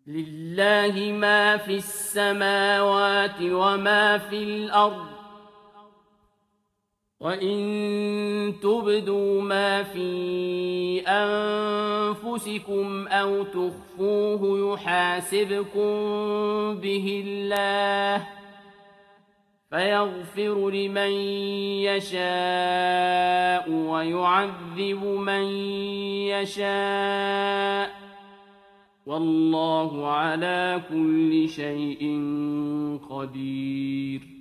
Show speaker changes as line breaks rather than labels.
لله ما في السماوات وما في الأرض وإن تبدوا ما في أنفسكم أو تخفوه يحاسبكم به الله فيغفر لمن يشاء ويعذب من يشاء والله على كل شيء قدير